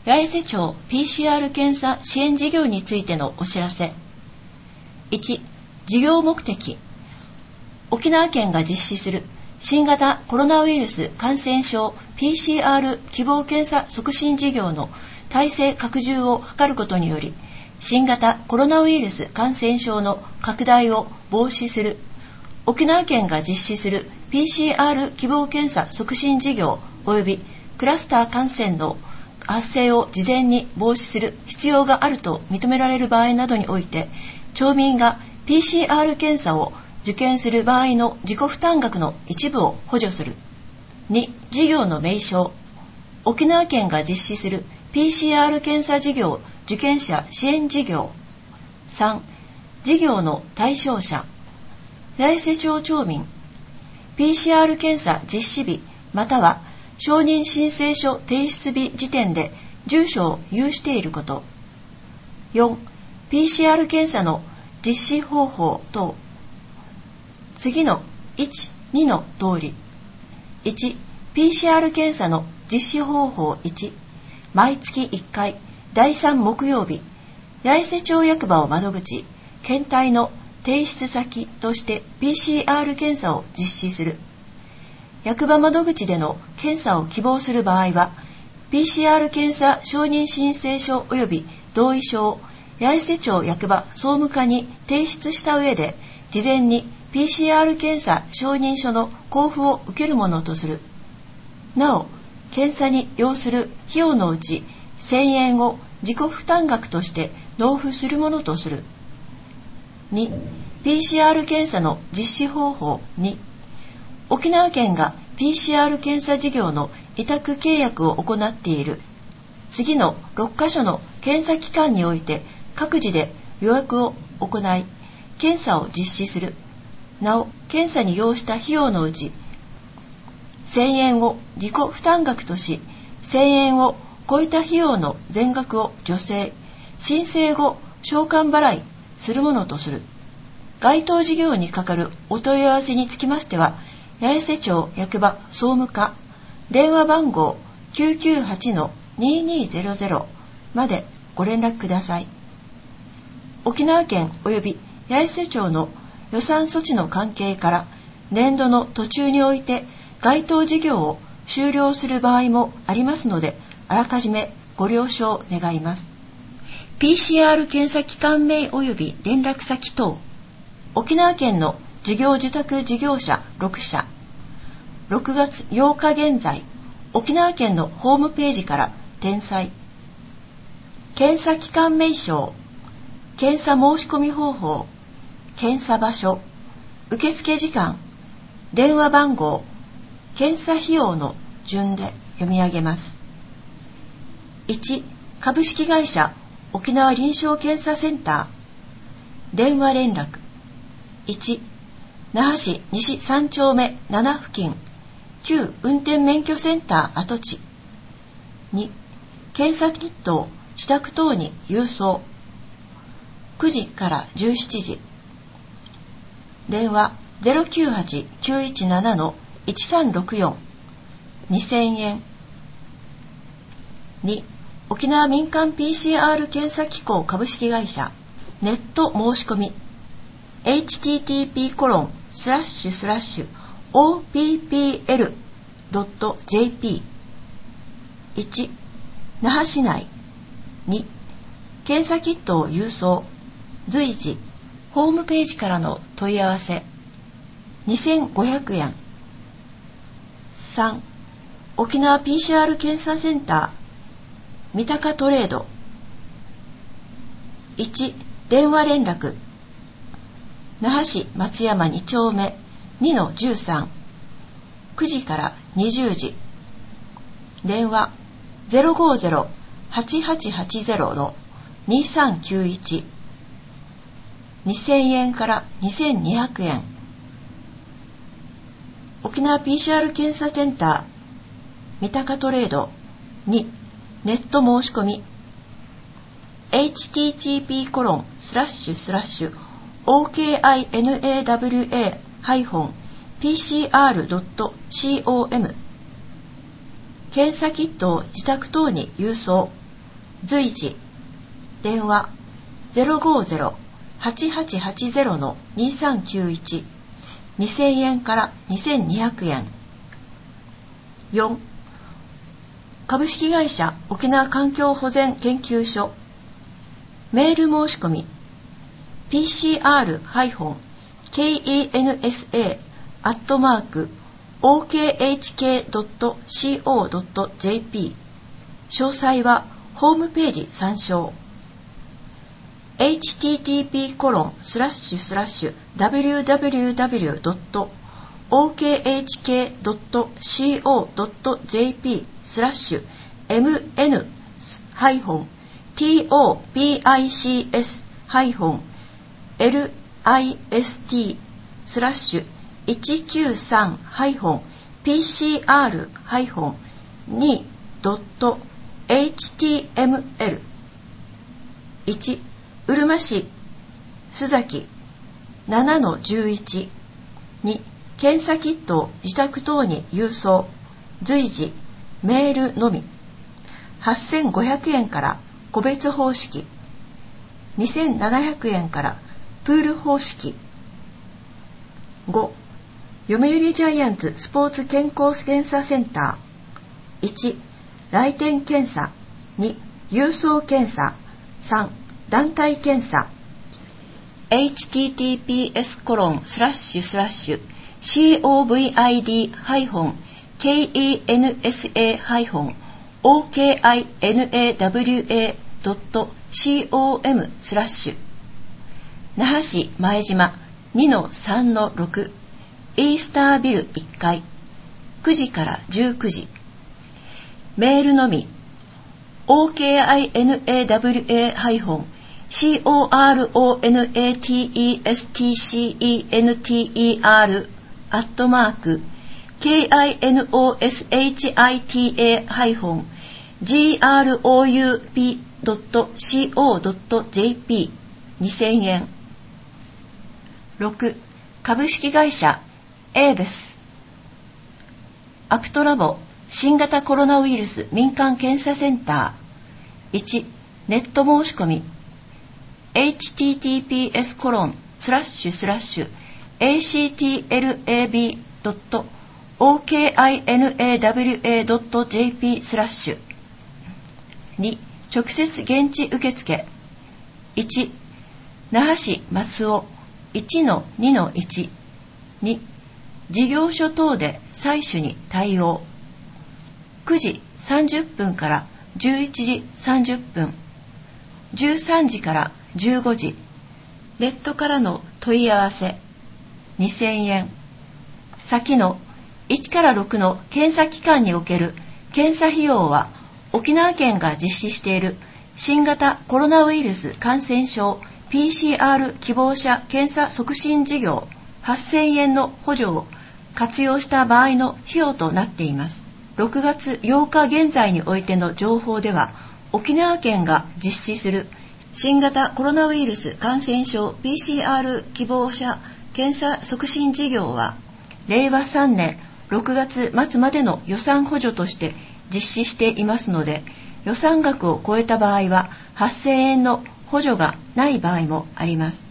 八重瀬町 PCR 検査支援事業についてのお知らせ。1、事業目的。沖縄県が実施する新型コロナウイルス感染症 PCR 希望検査促進事業の体制拡充を図ることにより、新型コロナウイルス感染症の拡大を防止する。沖縄県が実施する PCR 希望検査促進事業及びクラスター感染の発生を事前に防止する必要があると認められる場合などにおいて、町民が PCR 検査を受験する場合の自己負担額の一部を補助する。2、事業の名称。沖縄県が実施する PCR 検査事業受験者支援事業。3、事業の対象者。八重瀬町町民。PCR 検査実施日または承認申請書提出日時点で住所を有していること。4、PCR 検査の実施方法等。次の1、2の通り。1、PCR 検査の実施方法1、毎月1回、第3木曜日、八重瀬町役場を窓口、検体の提出先として PCR 検査を実施する。役場窓口での検査を希望する場合は、PCR 検査承認申請書及び同意書を八重瀬町役場総務課に提出した上で、事前に PCR 検査承認書の交付を受けるものとする。なお、検査に要する費用のうち1000円を自己負担額として納付するものとする。2、PCR 検査の実施方法2、沖縄県が PCR 検査事業の委託契約を行っている次の6カ所の検査機関において各自で予約を行い、検査を実施する。なお、検査に要した費用のうち1000円を自己負担額とし、1000円を超えた費用の全額を助成、申請後償還払いするものとする。該当事業にかかるお問い合わせにつきましては、八重瀬町役場総務課電話番号 998-2200 までご連絡ください。沖縄県及び八重瀬町の予算措置の関係から年度の途中において該当事業を終了する場合もありますので、あらかじめご了承願います。PCR 検査機関名及び連絡先等。沖縄県の事業受託事業者6社。6月8日現在、沖縄県のホームページから転載。検査機関名称、検査申し込み方法、検査場所、受付時間、電話番号、検査費用の順で読み上げます。1、株式会社沖縄臨床検査センター。電話連絡。1、那覇市西3丁目7付近、旧運転免許センター跡地。2、検査キットを自宅等に郵送。9時から17時。電話 098-917-1364 2000円。2、沖縄民間 PCR 検査機構株式会社ネット申し込み http://oppl.jp。 1、那覇市内。2、検査キットを郵送。随時ホームページからの問い合わせ。2500円。3、沖縄 PCR 検査センター三鷹トレード。1、電話連絡。那覇市松山2丁目 2-13 9時から20時。電話 050-8880-2391 2000円から2200円。沖縄 PCR 検査センター三鷹トレード。2、ネット申し込み http://okinawa-pcr.com 検査キットを自宅等に郵送。 随時電話 050-8880-2391 2000円から2200円。4. 株式会社沖縄環境保全研究所メール申し込み pcr-kensa@okhk.co.jp 詳細はホームページ参照。http://www.okHK.co.jp/1-1 うるま市須崎 7-11 2. 検査キットを自宅等に郵送随時メールのみ8500円から個別方式2700円からプール方式。 5. 読売ジャイアンツスポーツ健康検査センター1. 来店検査2. 郵送検査3. 団体検査。 covid-covid-kensa.ocinawa.com/那覇市前島 2-3-6 イースタービル1階9時から19時。メールのみ okinawa-testcenter@group.co.jp 2000円。6. 株式会社エーベスアクトラボ新型コロナウイルス民間検査センター1. ネット申し込み https://actlab.okinawa.jp/2. 直接現地受付1. 那覇市松尾 1-2-1 2. 事業所等で採取に対応9時30分から11時30分13時から15時。ネットからの問い合わせ2000円。先の1から6の検査期間における検査費用は沖縄県が実施している新型コロナウイルス感染症 PCR 希望者検査促進事業8000円の補助を活用した場合の費用となっています。6月8日現在においての情報では沖縄県が実施する新型コロナウイルス感染症 PCR 希望者検査促進事業は令和3年6月末までの予算補助として実施していますので、予算額を超えた場合は8000円の補助がない場合もあります。